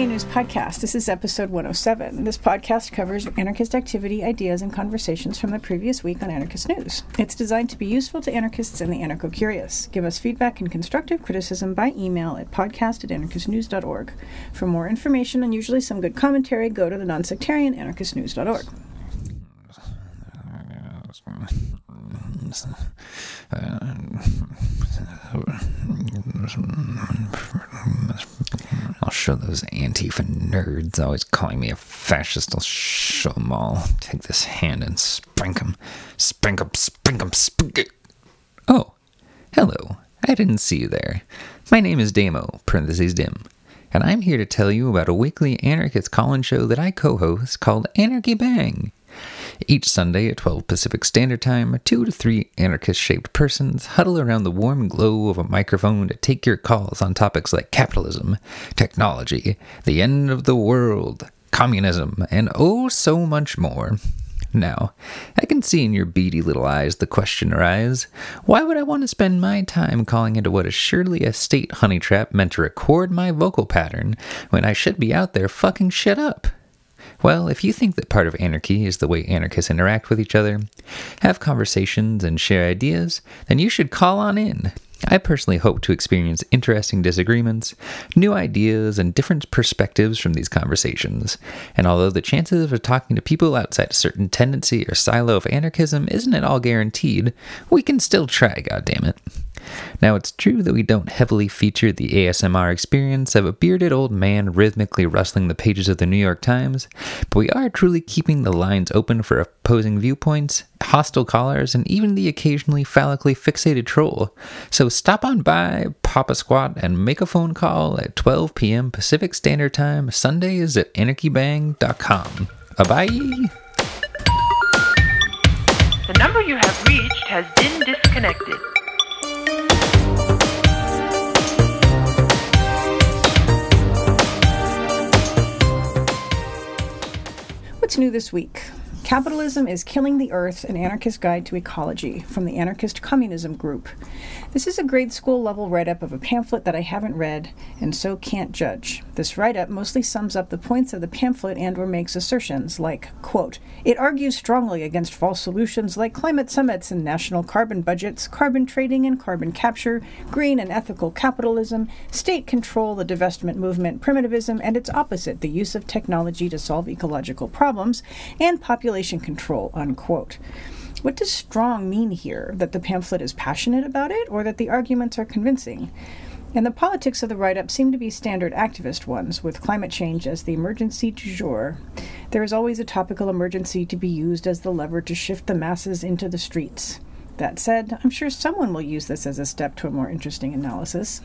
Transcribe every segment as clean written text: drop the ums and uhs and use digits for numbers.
Anarchy News Podcast. This is episode 107. This podcast covers anarchist activity, ideas, and conversations from the previous week on anarchist news. It's designed to be useful to anarchists and the anarcho-curious. Give us feedback and constructive criticism by email at podcast@anarchistnews.org. For more information and usually some good commentary, go to the nonsectarian anarchistnews.org. I'll show those Antifa nerds always calling me a fascist. I'll show them all. Take this hand and spank them. Spank them, spank them, spank it. Oh, hello. I didn't see you there. My name is Damo, dim, and I'm here to tell you about a weekly anarchist call-in show that I co-host called Anarchy Bang. Each Sunday at 12 Pacific Standard Time, 2 to 3 anarchist-shaped persons huddle around the warm glow of a microphone to take your calls on topics like capitalism, technology, the end of the world, communism, and oh so much more. Now, I can see in your beady little eyes the question arise, why would I want to spend my time calling into what is surely a state honey trap meant to record my vocal pattern when I should be out there fucking shit up? Well, if you think that part of anarchy is the way anarchists interact with each other, have conversations, and share ideas, then you should call on in. I personally hope to experience interesting disagreements, new ideas, and different perspectives from these conversations. And although the chances of talking to people outside a certain tendency or silo of anarchism isn't at all guaranteed, we can still try, goddammit. Now, it's true that we don't heavily feature the ASMR experience of a bearded old man rhythmically rustling the pages of the New York Times, but we are truly keeping the lines open for opposing viewpoints, hostile callers, and even the occasionally phallically fixated troll. So stop on by, pop a squat, and make a phone call at 12 p.m. Pacific Standard Time, Sundays at anarchybang.com. Bye-bye! The number you have reached has been disconnected. What's new this week? Capitalism is Killing the Earth, an Anarchist Guide to Ecology, from the Anarchist Communism Group. This is a grade school level write-up of a pamphlet that I haven't read, and so can't judge. This write-up mostly sums up the points of the pamphlet and or makes assertions like, quote, it argues strongly against false solutions like climate summits and national carbon budgets, carbon trading and carbon capture, green and ethical capitalism, state control, the divestment movement, primitivism, and its opposite, the use of technology to solve ecological problems, and population control, unquote. What does strong mean here? That the pamphlet is passionate about it, or that the arguments are convincing? And the politics of the write-up seem to be standard activist ones, with climate change as the emergency du jour. There is always a topical emergency to be used as the lever to shift the masses into the streets. That said, I'm sure someone will use this as a step to a more interesting analysis.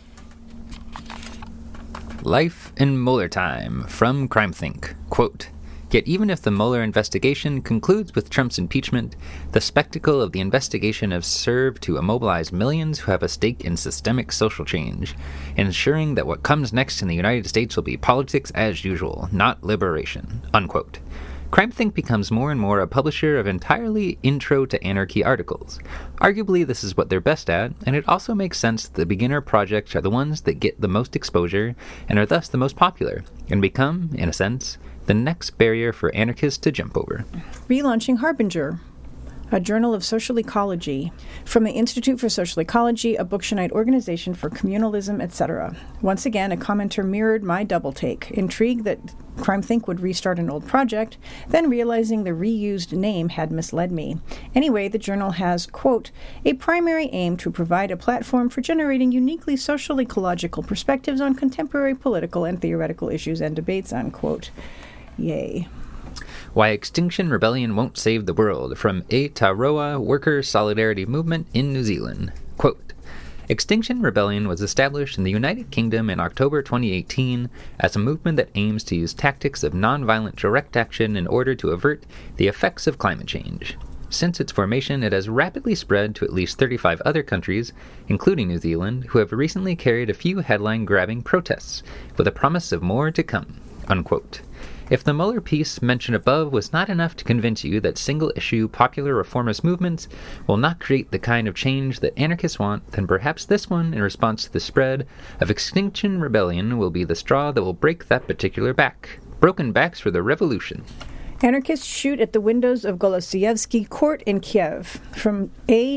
Life in Mueller time, from CrimethInc. Quote, yet even if the Mueller investigation concludes with Trump's impeachment, the spectacle of the investigation has served to immobilize millions who have a stake in systemic social change, ensuring that what comes next in the United States will be politics as usual, not liberation. Unquote. CrimethInc becomes more and more a publisher of entirely intro to anarchy articles. Arguably, this is what they're best at, and it also makes sense that the beginner projects are the ones that get the most exposure and are thus the most popular, and become, in a sense, the next barrier for anarchists to jump over. Relaunching Harbinger, a journal of social ecology, from the Institute for Social Ecology, a Bookshunite organization for communalism, etc. Once again, a commenter mirrored my double take, intrigued that CrimethInc would restart an old project, then realizing the reused name had misled me. Anyway, the journal has, quote, a primary aim to provide a platform for generating uniquely social ecological perspectives on contemporary political and theoretical issues and debates, unquote. Yay. Why Extinction Rebellion Won't Save the World, from Aotearoa Worker Solidarity Movement in New Zealand. Quote, Extinction Rebellion was established in the United Kingdom in October 2018 as a movement that aims to use tactics of nonviolent direct action in order to avert the effects of climate change. Since its formation, it has rapidly spread to at least 35 other countries, including New Zealand, who have recently carried a few headline-grabbing protests, with a promise of more to come. unquote. If the Mueller piece mentioned above was not enough to convince you that single-issue popular reformist movements will not create the kind of change that anarchists want, then perhaps this one, in response to the spread of Extinction Rebellion, will be the straw that will break that particular back. Broken backs for the revolution. Anarchists shoot at the windows of Golosyevsky Court in Kiev, from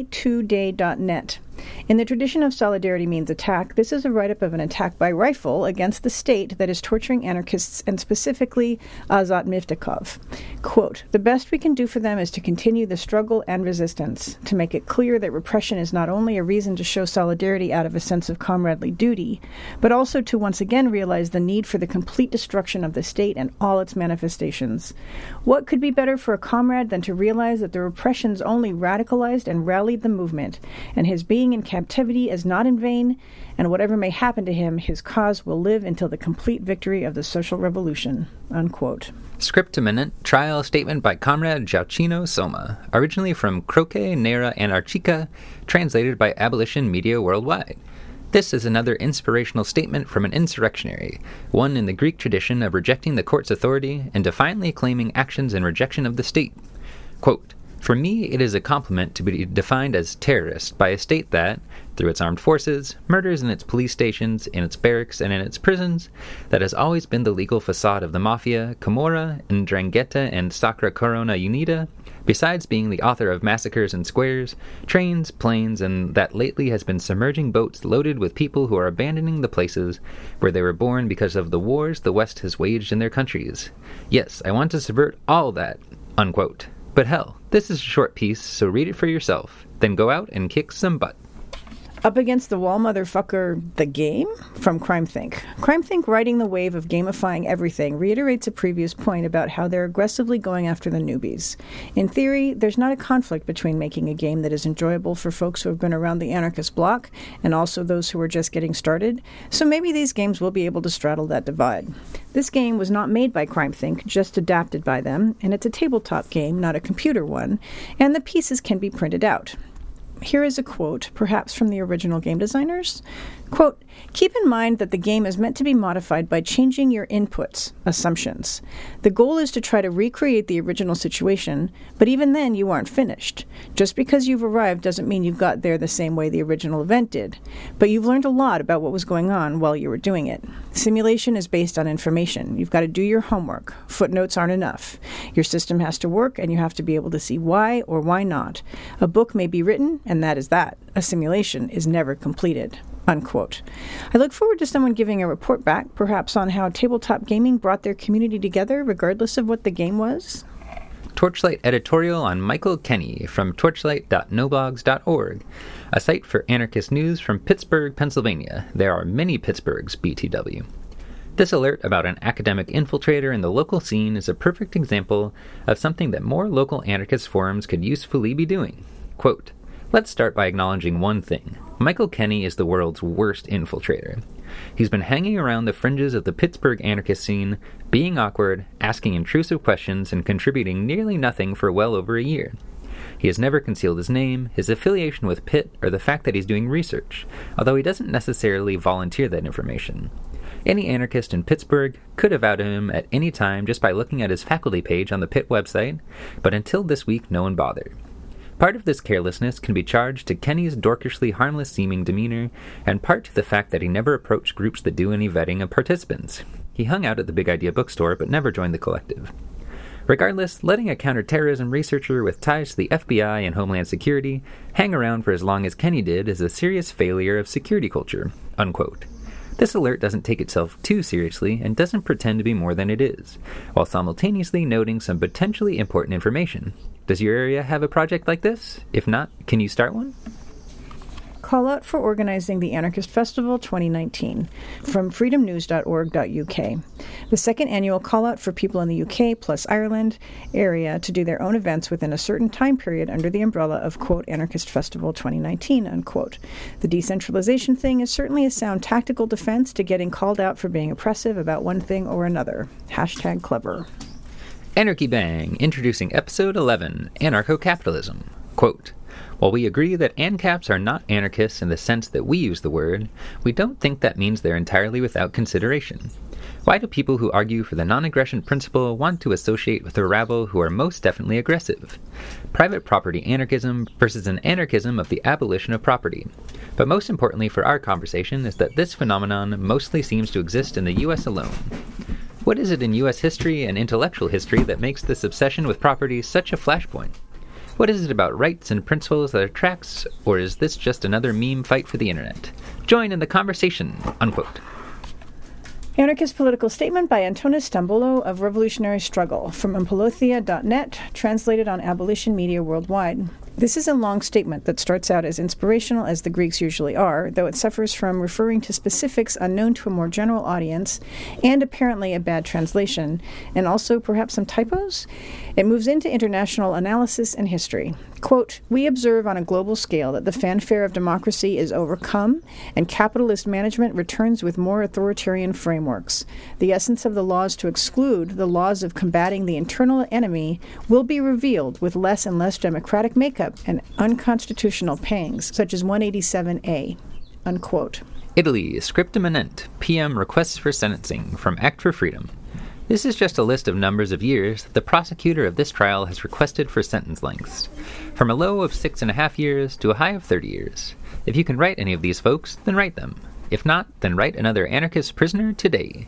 a2day.net. In the tradition of solidarity means attack, this is a write-up of an attack by rifle against the state that is torturing anarchists and specifically Azat Miftakov. Quote, "The best we can do for them is to continue the struggle and resistance, to make it clear that repression is not only a reason to show solidarity out of a sense of comradely duty, but also to once again realize the need for the complete destruction of the state and all its manifestations. What could be better for a comrade than to realize that the repressions only radicalized and rallied the movement, and his being in captivity is not in vain, and whatever may happen to him, his cause will live until the complete victory of the social revolution." Unquote. Script to Minute, trial statement by Comrade Gioacchino Soma, originally from Croce Nera Anarchica, translated by Abolition Media Worldwide. This is another inspirational statement from an insurrectionary, one in the Greek tradition of rejecting the court's authority and defiantly claiming actions in rejection of the state. Quote, "For me, it is a compliment to be defined as terrorist by a state that, through its armed forces, murders in its police stations, in its barracks, and in its prisons, that has always been the legal facade of the mafia, Camorra, Ndrangheta, and Sacra Corona Unida, besides being the author of massacres in squares, trains, planes, and that lately has been submerging boats loaded with people who are abandoning the places where they were born because of the wars the West has waged in their countries. Yes, I want to subvert all that." Unquote. But hell, this is a short piece, so read it for yourself. Then go out and kick some butt. Up Against the Wall, Motherfucker, the game? From CrimeThink. CrimeThink, riding the wave of gamifying everything, reiterates a previous point about how they're aggressively going after the newbies. In theory, there's not a conflict between making a game that is enjoyable for folks who have been around the anarchist block and also those who are just getting started, so maybe these games will be able to straddle that divide. This game was not made by CrimeThink, just adapted by them, and it's a tabletop game, not a computer one, and the pieces can be printed out. Here is a quote, perhaps from the original game designers. Quote, "Keep in mind that the game is meant to be modified by changing your inputs, assumptions. The goal is to try to recreate the original situation, but even then you aren't finished. Just because you've arrived doesn't mean you've got there the same way the original event did, but you've learned a lot about what was going on while you were doing it. Simulation is based on information. You've got to do your homework. Footnotes aren't enough. Your system has to work, and you have to be able to see why or why not. A book may be written, and that is that. A simulation is never completed." Unquote. I look forward to someone giving a report back, perhaps on how tabletop gaming brought their community together, regardless of what the game was. Torchlight editorial on Michael Kenny from torchlight.noblogs.org, a site for anarchist news from Pittsburgh, Pennsylvania. There are many Pittsburghs, BTW. This alert about an academic infiltrator in the local scene is a perfect example of something that more local anarchist forums could usefully be doing. Quote, "Let's start by acknowledging one thing. Michael Kenny is the world's worst infiltrator. He's been hanging around the fringes of the Pittsburgh anarchist scene, being awkward, asking intrusive questions, and contributing nearly nothing for well over a year. He has never concealed his name, his affiliation with Pitt, or the fact that he's doing research, although he doesn't necessarily volunteer that information. Any anarchist in Pittsburgh could have outed him at any time just by looking at his faculty page on the Pitt website, but until this week no one bothered. Part of this carelessness can be charged to Kenny's dorkishly harmless-seeming demeanor, and part to the fact that he never approached groups that do any vetting of participants. He hung out at the Big Idea bookstore, but never joined the collective. Regardless, letting a counterterrorism researcher with ties to the FBI and Homeland Security hang around for as long as Kenny did is a serious failure of security culture." Unquote. This alert doesn't take itself too seriously and doesn't pretend to be more than it is, while simultaneously noting some potentially important information. Does your area have a project like this? If not, can you start one? Call out for organizing the Anarchist Festival 2019 from freedomnews.org.uk. The second annual call out for people in the UK plus Ireland area to do their own events within a certain time period under the umbrella of, quote, Anarchist Festival 2019, unquote. The decentralization thing is certainly a sound tactical defense to getting called out for being oppressive about one thing or another. Hashtag clever. Anarchy Bang, introducing episode 11, Anarcho-Capitalism. Quote, "While we agree that ANCAPs are not anarchists in the sense that we use the word, we don't think that means they're entirely without consideration. Why do people who argue for the non-aggression principle want to associate with a rabble who are most definitely aggressive? Private property anarchism versus an anarchism of the abolition of property. But most importantly for our conversation is that this phenomenon mostly seems to exist in the U.S. alone. What is it in U.S. history and intellectual history that makes this obsession with property such a flashpoint? What is it about rights and principles that attracts, or is this just another meme fight for the internet? Join in the conversation, unquote. Anarchist Political Statement by Antonis Stambulo of Revolutionary Struggle from Ampolothia.net, translated on Abolition Media Worldwide. This is a long statement that starts out as inspirational as the Greeks usually are, though it suffers from referring to specifics unknown to a more general audience, and apparently a bad translation, and also perhaps some typos. It moves into international analysis and history. Quote, "We observe on a global scale that the fanfare of democracy is overcome, and capitalist management returns with more authoritarian frameworks. The essence of the laws to exclude, the laws of combating the internal enemy, will be revealed with less and less democratic makeup and unconstitutional pangs, such as 187A." Unquote. Italy, scriptum anent, PM requests for sentencing from Act for Freedom. This is just a list of numbers of years that the prosecutor of this trial has requested for sentence lengths, from a low of 6.5 years to a high of 30 years. If you can write any of these folks, then write them. If not, then write another anarchist prisoner today.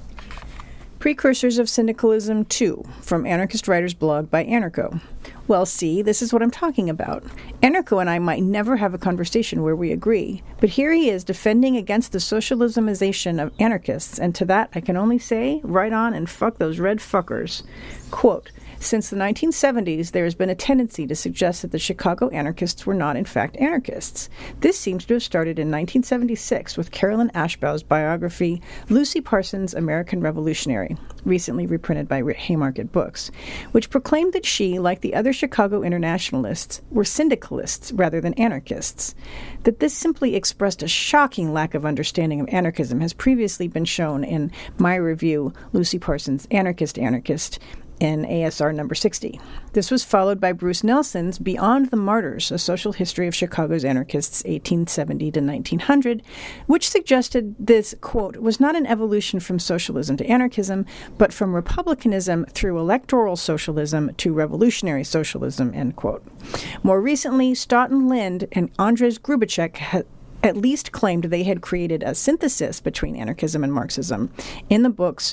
Precursors of Syndicalism 2, from Anarchist Writers Blog by Anarcho. Well, see, this is what I'm talking about. Anarcho and I might never have a conversation where we agree, but here he is defending against the socialismization of anarchists, and to that I can only say, right on and fuck those red fuckers. Quote, "Since the 1970s, there has been a tendency to suggest that the Chicago anarchists were not in fact anarchists. This seems to have started in 1976 with Carolyn Ashbaugh's biography, Lucy Parsons' American Revolutionary," recently reprinted by Haymarket Books, which proclaimed that she, like the other Chicago internationalists, were syndicalists rather than anarchists. That this simply expressed a shocking lack of understanding of anarchism has previously been shown in my review, Lucy Parsons' Anarchist, in ASR number 60. This was followed by Bruce Nelson's Beyond the Martyrs, A Social History of Chicago's Anarchists, 1870 to 1900, which suggested this, quote, was not an evolution from socialism to anarchism, but from republicanism through electoral socialism to revolutionary socialism, end quote. More recently, Stoughton Lind and Andrzej Grubacek at least claimed they had created a synthesis between anarchism and Marxism in the book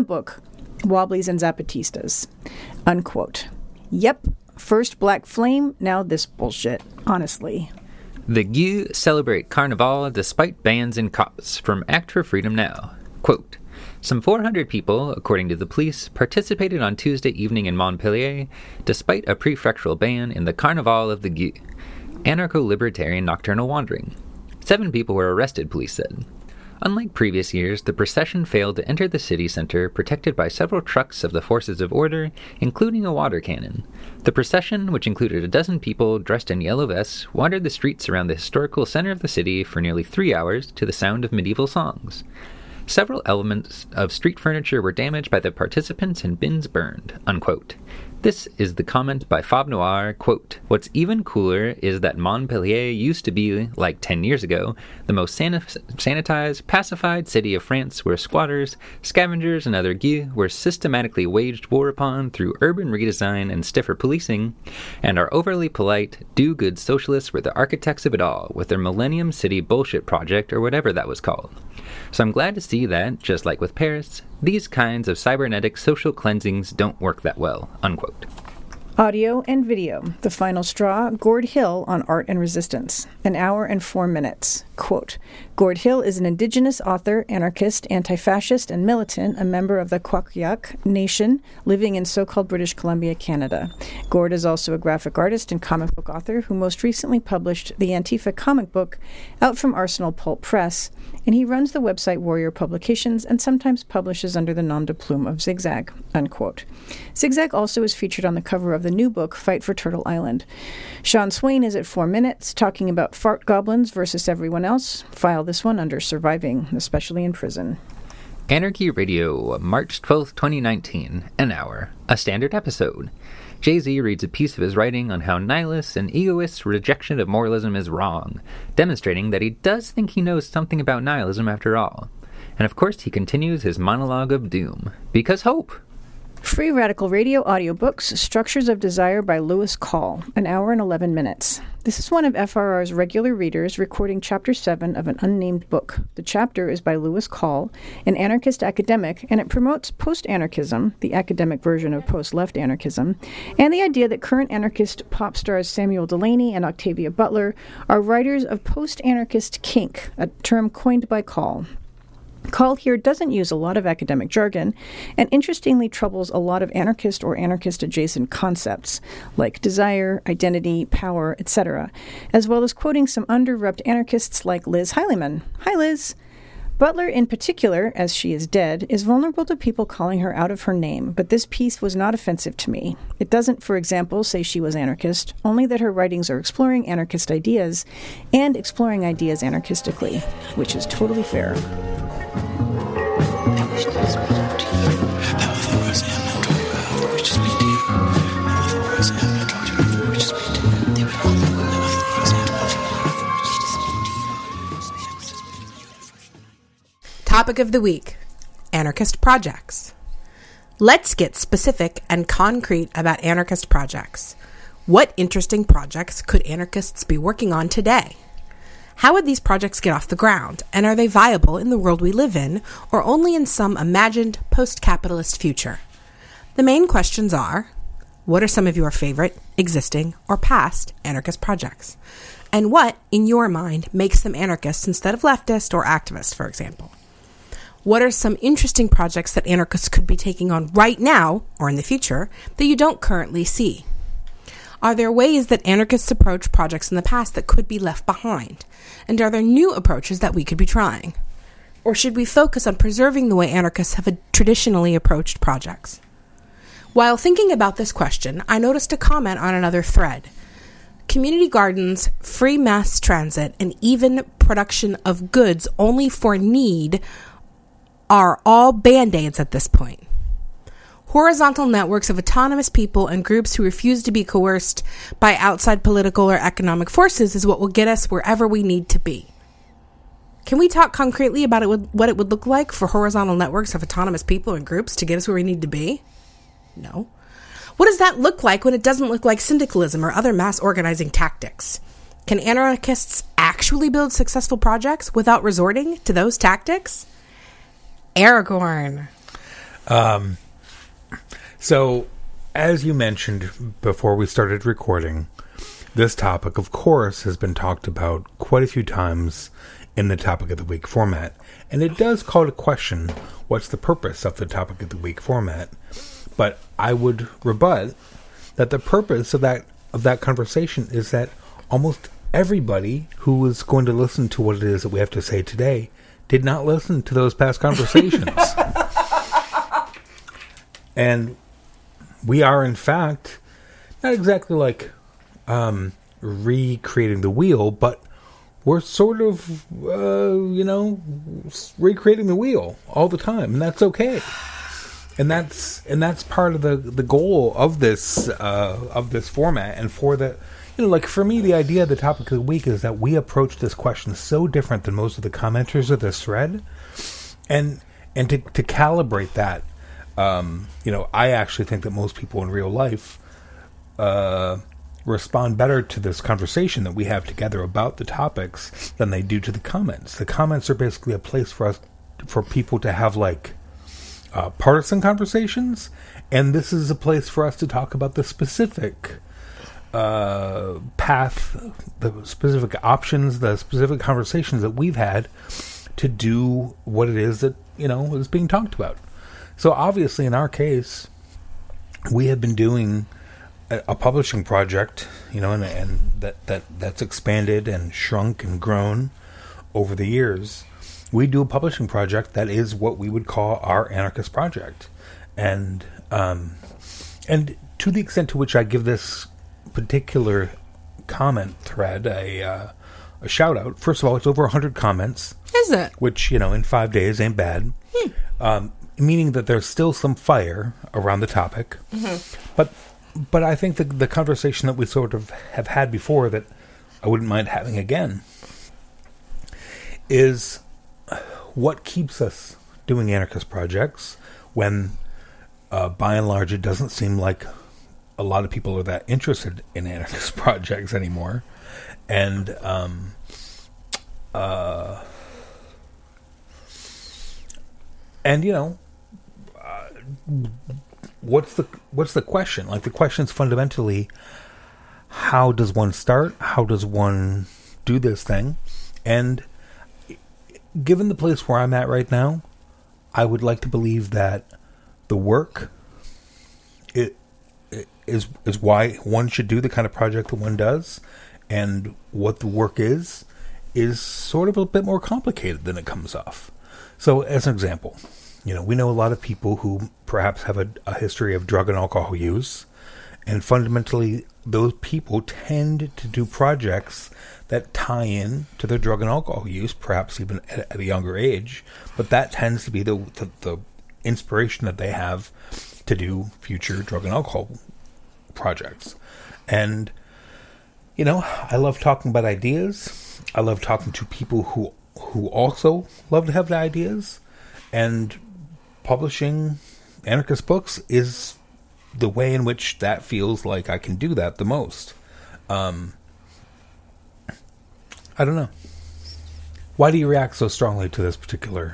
Wobblies and Zapatistas, unquote. Yep, first Black Flame, now this bullshit, honestly. The Gueux celebrate Carnival despite bans and cops, from Act for Freedom Now. Quote, "Some 400 people, according to the police, participated on Tuesday evening in Montpellier, despite a prefectural ban in the Carnival of the Gueux, anarcho-libertarian nocturnal wandering. 7 people were arrested, police said. Unlike previous years, the procession failed to enter the city center, protected by several trucks of the forces of order, including a water cannon. The procession, which included a dozen people dressed in yellow vests, wandered the streets around the historical center of the city for nearly 3 hours to the sound of medieval songs. Several elements of street furniture were damaged by the participants and bins burned," unquote. This is the comment by Fab Noir, quote, "What's even cooler is that Montpellier used to be, like 10 years ago, the most sanitized, pacified city of France, where squatters, scavengers, and other gueux were systematically waged war upon through urban redesign and stiffer policing, and our overly polite, do-good socialists were the architects of it all, with their Millennium City bullshit project, or whatever that was called. So I'm glad to see that, just like with Paris, these kinds of cybernetic social cleansings don't work that well," unquote. Audio and video. The Final Straw, Gord Hill on Art and Resistance. 1 hour and 4 minutes. Quote, "Gord Hill is an indigenous author, anarchist, anti-fascist, and militant, a member of the Kwakiak Nation, living in so-called British Columbia, Canada. Gord is also a graphic artist and comic book author who most recently published the Antifa comic book out from Arsenal Pulp Press, and he runs the website Warrior Publications and sometimes publishes under the nom de plume of Zigzag," unquote. Zigzag also is featured on the cover of the new book, Fight for Turtle Island. Sean Swain is at 4 minutes, talking about fart goblins versus everyone else. File this one under Surviving, especially in prison. Anarchy Radio, March 12th, 2019, 1 hour, a standard episode. Jay-Z reads a piece of his writing on how nihilists and egoists' rejection of moralism is wrong, demonstrating that he does think he knows something about nihilism after all. And of course, he continues his monologue of doom. Because hope. Free Radical Radio audiobooks, Structures of Desire by Lewis Call, an hour and 11 minutes. This is one of FRR's regular readers recording Chapter 7 of an unnamed book. The chapter is by Lewis Call, an anarchist academic, and it promotes post-anarchism, the academic version of post-left anarchism, and the idea that current anarchist pop stars Samuel Delaney and Octavia Butler are writers of post-anarchist kink, a term coined by Call. Call here doesn't use a lot of academic jargon and interestingly troubles a lot of anarchist or anarchist-adjacent concepts like desire, identity, power, etc., as well as quoting some under-repped anarchists like Liz Heilemann. Hi, Liz! Butler, in particular, as she is dead, is vulnerable to people calling her out of her name, but this piece was not offensive to me. It doesn't, for example, say she was anarchist, only that her writings are exploring anarchist ideas and exploring ideas anarchistically, which is totally fair. Topic of the week: anarchist projects. Let's get specific and concrete about anarchist projects. What interesting projects could anarchists be working on today? How would these projects get off the ground, and are they viable in the world we live in, or only in some imagined post-capitalist future? The main questions are: what are some of your favorite, existing, or past anarchist projects? And what, in your mind, makes them anarchists instead of leftist or activist, for example? What are some interesting projects that anarchists could be taking on right now, or in the future, that you don't currently see? Are there ways that anarchists approach projects in the past that could be left behind? And are there new approaches that we could be trying? Or should we focus on preserving the way anarchists have traditionally approached projects? While thinking about this question, I noticed a comment on another thread. Community gardens, free mass transit, and even production of goods only for need are all band-aids at this point. Horizontal networks of autonomous people and groups who refuse to be coerced by outside political or economic forces is what will get us wherever we need to be. Can we talk concretely about what it would look like for horizontal networks of autonomous people and groups to get us where we need to be? No. What does that look like when it doesn't look like syndicalism or other mass organizing tactics? Can anarchists actually build successful projects without resorting to those tactics? Aragorn. So, as you mentioned before we started recording, this topic, of course, has been talked about quite a few times in the Topic of the Week format. And it does call to question what's the purpose of the Topic of the Week format. But I would rebut that the purpose of that conversation is that almost everybody who is going to listen to what it is that we have to say today did not listen to those past conversations. And we are, in fact, not exactly like recreating the wheel, but we're sort of, recreating the wheel all the time, and that's okay. And that's part of the goal of this format, and for the. For me, the idea of the Topic of the Week is that we approach this question so different than most of the commenters of this thread. And to calibrate that, I actually think that most people in real life respond better to this conversation that we have together about the topics than they do to the comments. The comments are basically a place for people to have, partisan conversations, and this is a place for us to talk about the specific path, the specific options, the specific conversations that we've had to do what it is that, is being talked about. So obviously in our case, we have been doing a publishing project, and that's expanded and shrunk and grown over the years. We do a publishing project that is what we would call our anarchist project. And to the extent to which I give this particular comment thread a shout out. First of all, it's over 100 comments. Is it? Which, in 5 days ain't bad. Meaning that there's still some fire around the topic. Mm-hmm. But I think the conversation that we sort of have had before that I wouldn't mind having again is what keeps us doing anarchist projects when, by and large, it doesn't seem like a lot of people are that interested in anarchist projects anymore. And what's the question? Like, the question's fundamentally, how does one start? How does one do this thing? And given the place where I'm at right now, I would like to believe that the work is why one should do the kind of project that one does, and what the work is sort of a bit more complicated than it comes off. So, as an example, we know a lot of people who perhaps have a history of drug and alcohol use, and fundamentally, those people tend to do projects that tie in to their drug and alcohol use, perhaps even at a younger age, but that tends to be the inspiration that they have to do future drug and alcohol projects. And, I love talking about ideas. I love talking to people who also love to have the ideas, and publishing anarchist books is the way in which that feels like I can do that the most. I don't know. Why do you react so strongly to this particular?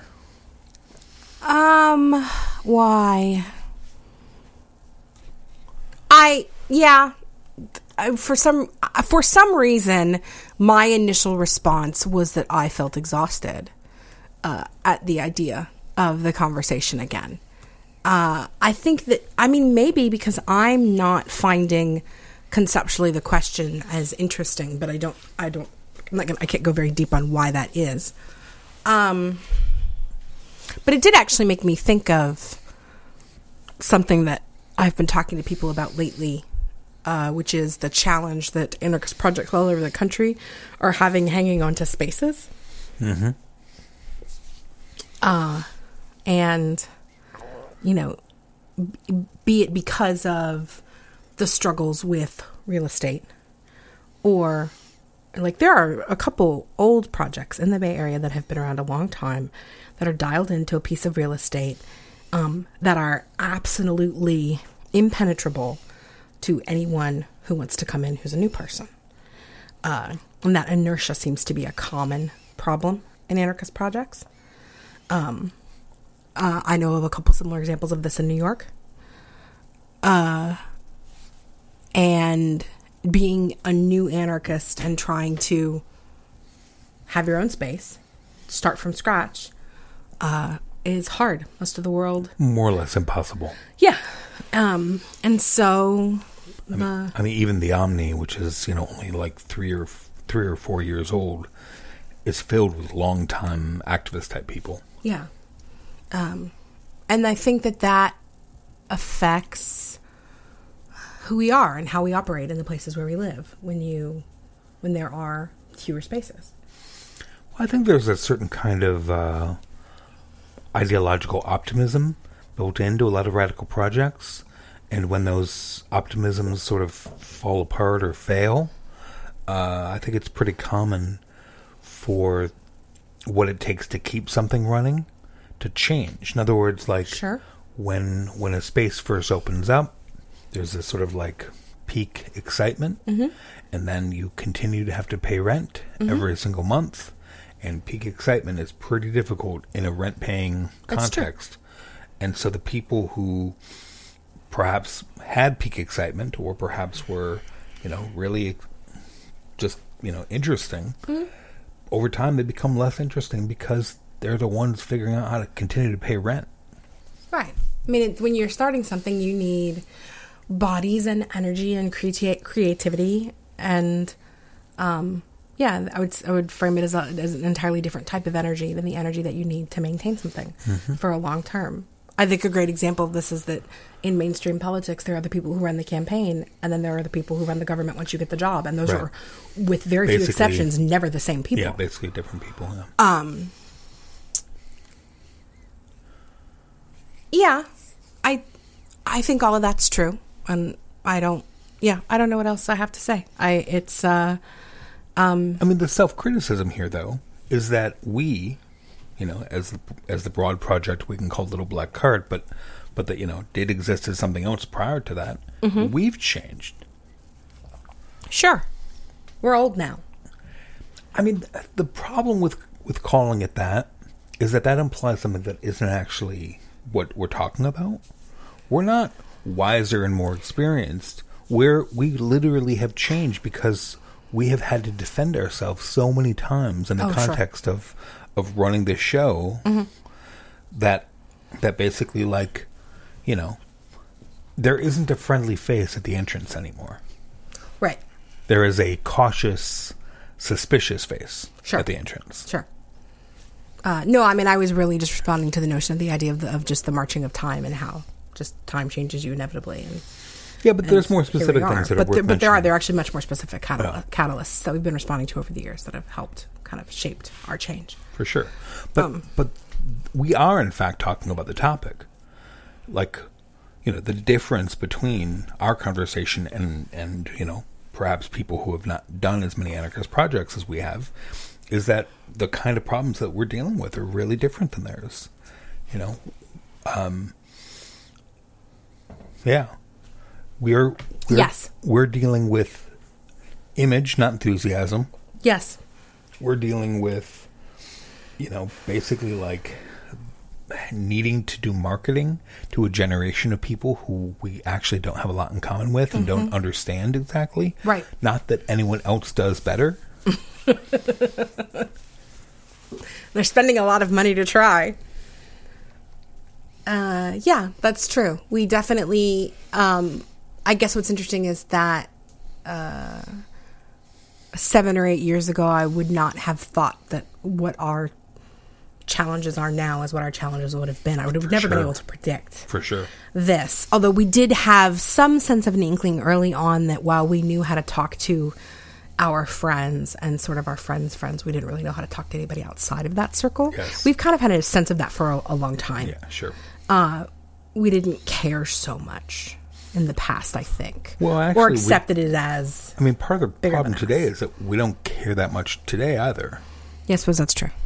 Why? For some reason, my initial response was that I felt exhausted at the idea of the conversation again. I think that, maybe because I'm not finding conceptually the question as interesting, but I can't go very deep on why that is. But it did actually make me think of something that I've been talking to people about lately, which is the challenge that anarchist projects all over the country are hanging on to spaces. Mm-hmm. And, be it because of the struggles with real estate, or like there are a couple old projects in the Bay Area that have been around a long time that are dialed into a piece of real estate that are absolutely impenetrable to anyone who wants to come in who's a new person. And that inertia seems to be a common problem in anarchist projects. I know of a couple similar examples of this in New York. And being a new anarchist and trying to have your own space, start from scratch, is hard. Most of the world, more or less impossible. Yeah. And so even the Omni, which is only like 3 or 4 years old, is filled with long-time activist type people. Yeah. And I think that affects who we are and how we operate in the places where we live when there are fewer spaces. Well, I think there's a certain kind of ideological optimism built into a lot of radical projects, and when those optimisms sort of fall apart or fail, I think it's pretty common for what it takes to keep something running to change. In other words, like, sure, when a space first opens up, there's this sort of like peak excitement, mm-hmm. and then you continue to have to pay rent mm-hmm. every single month, and peak excitement is pretty difficult in a rent-paying context. And so the people who perhaps had peak excitement, or perhaps were, really just, interesting, mm-hmm. over time they become less interesting because they're the ones figuring out how to continue to pay rent. Right. When you're starting something, you need bodies and energy and creativity, and I would frame it as an entirely different type of energy than the energy that you need to maintain something mm-hmm. for a long term. I think a great example of this is that in mainstream politics, there are the people who run the campaign, and then there are the people who run the government once you get the job, and those right. are, with very few exceptions, never the same people. Yeah, basically different people. Yeah. I think all of that's true, and I don't know what else I have to say. The self-criticism here, though, is that we, as the broad project we can call Little Black Cart, but that did exist as something else prior to that. We've changed. Sure. We're old now. I mean, the problem with calling it that is that implies something that isn't actually what we're talking about. We're not wiser and more experienced. We literally have changed because we have had to defend ourselves so many times in the context of running this show that basically, like, there isn't a friendly face at the entrance anymore. Right. There is a cautious, suspicious face at the entrance. Sure. No, I mean, I was really just responding to the notion of the idea of just the marching of time and how just time changes you inevitably. And, yeah, but there's more specific things that are worth but there are actually much more specific catalysts that we've been responding to over the years that have helped kind of shaped our change. For sure. But we are, in fact, talking about the topic. Like, the difference between our conversation and perhaps people who have not done as many anarchist projects as we have is that the kind of problems that we're dealing with are really different than theirs. Yeah. We're dealing with image, not enthusiasm. Yes. We're dealing with, basically like needing to do marketing to a generation of people who we actually don't have a lot in common with and don't understand exactly. Right. Not that anyone else does better. They're spending a lot of money to try. Yeah, that's true. We definitely, I guess what's interesting is that 7 or 8 years ago, I would not have thought that what our challenges are now is what our challenges would have been. I would have never been able to predict. For sure. This. Although we did have some sense of an inkling early on that while we knew how to talk to our friends and sort of our friends' friends, we didn't really know how to talk to anybody outside of that circle. Yes. We've kind of had a sense of that for a long time. Yeah, sure. We didn't care so much in the past, I think. Well, actually, or accepted it as I mean, part of the problem than today us. is that we don't care that much today either. Yes, I suppose that's true.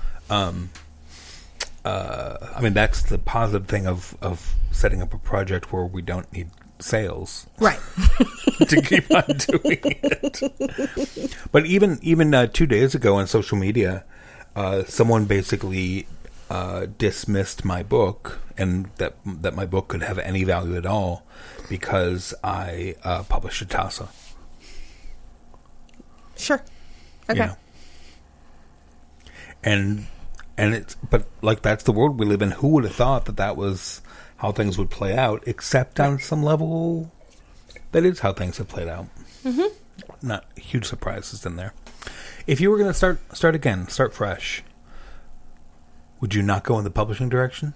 I mean, that's the positive thing of setting up a project where we don't need sales. Right. To keep on doing it. But even 2 days ago on social media, someone basically dismissed my book and that my book could have any value at all because I published a TASA. Sure. Okay. And it's, but like, that's the world we live in. Who would have thought that was how things would play out, except on some level that is how things have played out. Not huge surprises in there. If you were going to start again, start fresh, would you not go in the publishing direction?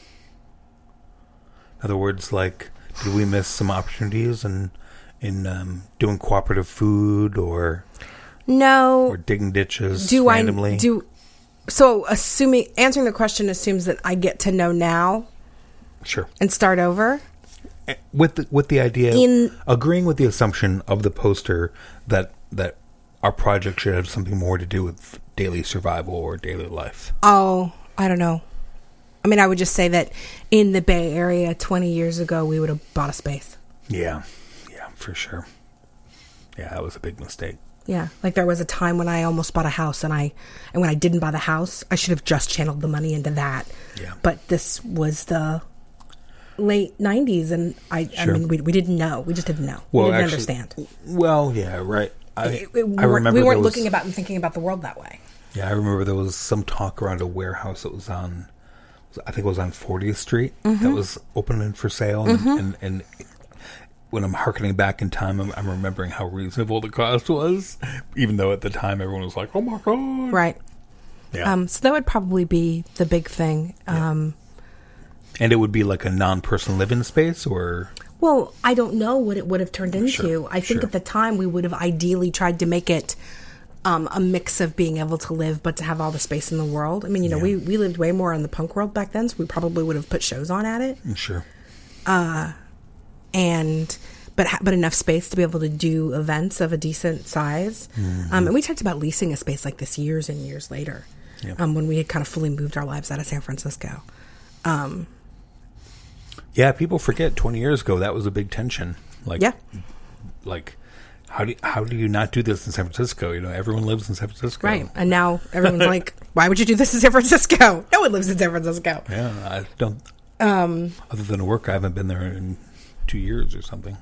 In other words, like, did we miss some opportunities in doing cooperative food or digging ditches randomly? So answering the question assumes that I get to know now. Sure. And start over. With the idea, agreeing with the assumption of the poster that our project should have something more to do with daily survival or daily life. Oh, I don't know. I mean, I would just say that in the Bay Area 20 years ago, we would have bought a space. Yeah, for sure. Yeah, that was a big mistake. Yeah, like there was a time when I almost bought a house, and when I didn't buy the house, I should have just channeled the money into that. Yeah. But this was the late 90s, and I mean, we didn't know. We just didn't know. Well, we didn't actually, understand. Well, yeah, right. I remember we weren't looking about and thinking about the world that way. Yeah, I remember there was some talk around a warehouse that was on, I think it was on 40th Street, that was opening for sale, and when I'm hearkening back in time, I'm remembering how reasonable the cost was, even though at the time everyone was like, "Oh my god!" Right. Yeah. So that would probably be the big thing. And it would be like a non-person living space, or? Well, I don't know what it would have turned into. Sure, I think at the time we would have ideally tried to make it a mix of being able to live, but to have all the space in the world. I mean, we lived way more in the punk world back then, so we probably would have put shows on at it. Sure. But enough space to be able to do events of a decent size. And we talked about leasing a space like this years and years later. Yeah. when we had kind of fully moved our lives out of San Francisco. Yeah, people forget 20 years ago that was a big tension. Yeah. Like how do you not do this in San Francisco? You know, everyone lives in San Francisco. Right. And now everyone's like, why would you do this in San Francisco? No one lives in San Francisco. Yeah, I don't. Other than work, I haven't been there in 2 years or something.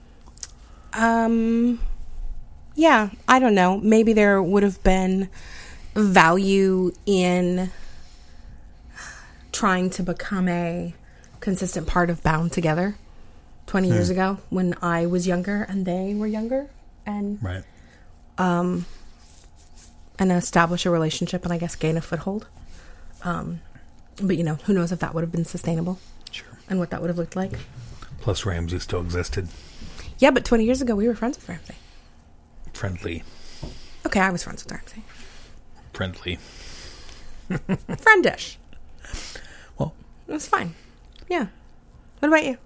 Yeah, I don't know. Maybe there would have been value in trying to become a consistent part of Bound Together 20 years ago when I was younger and they were younger, and Right. and establish a relationship and I guess gain a foothold. But you know, who knows if that would have been sustainable Sure. and what that would have looked like. Plus, Ramsey still existed. Yeah, but 20 years ago we were friends with Ramsey. Friendly. Okay, I was friends with Ramsey. Friendly. Friendish. Well, It was fine. Yeah. What about you?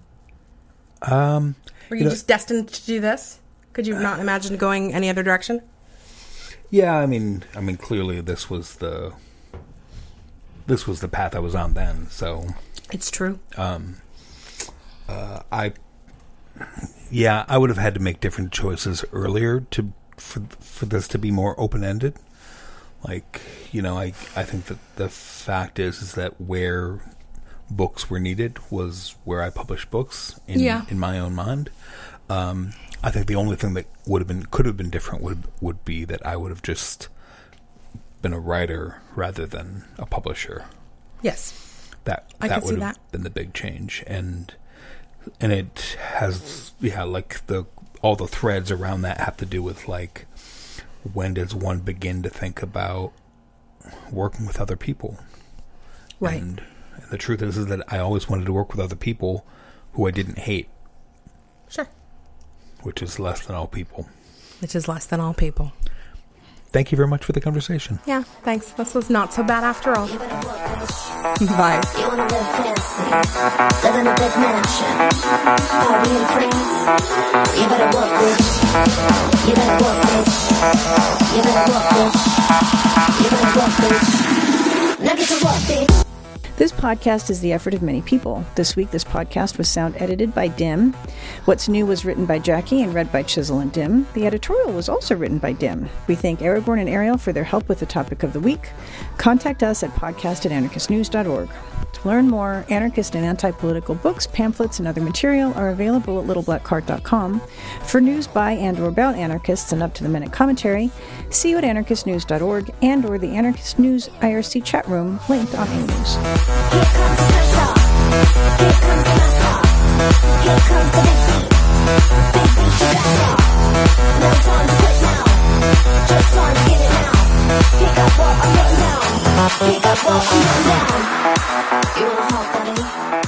Were you know- just destined to do this? Could you not imagine going any other direction? yeah. I mean, clearly this was the path I was on then. So, It's true. I would have had to make different choices earlier for this to be more open ended. Like, you know, I think that the fact is that where books were needed was where I published books in my own mind. I think the only thing that could have been different would be that I would have just been a writer rather than a publisher. Yes. That I could see would that. have been the big change, and it has like all the threads around that have to do with like, when does one begin to think about working with other people? Right. And the truth is that I always wanted to work with other people who I didn't hate, Sure. which is less than all people. Which is less than all people. Thank you very much for the conversation. Yeah, thanks. This was not so bad after all. Bye. You wanna live fancy, live in a big mansion, party in France. You better work, bitch. You better work, bitch. You better work, bitch. You better work, bitch. Now get to work, bitch. This podcast is the effort of many people. This week, this podcast was sound edited by Dim. What's New was written by Jackie and read by Chisel and Dim. The editorial was also written by Dim. We thank Aragorn and Ariel for their help with the topic of the week. Contact us at podcast@anarchistnews.org. To learn more, anarchist and anti-political books, pamphlets, and other material are available at littleblackcart.com. For news by and or about anarchists and up-to-the-minute commentary, see you at anarchistnews.org and or the Anarchist News IRC chat room linked on A-News. Here comes the star. Here comes the master. Here comes the big beat. Big beat to that star. No time to quit now. Just time to get it now. Pick up what I'm putting down. Pick up what I'm putting down. You wanna hop, buddy?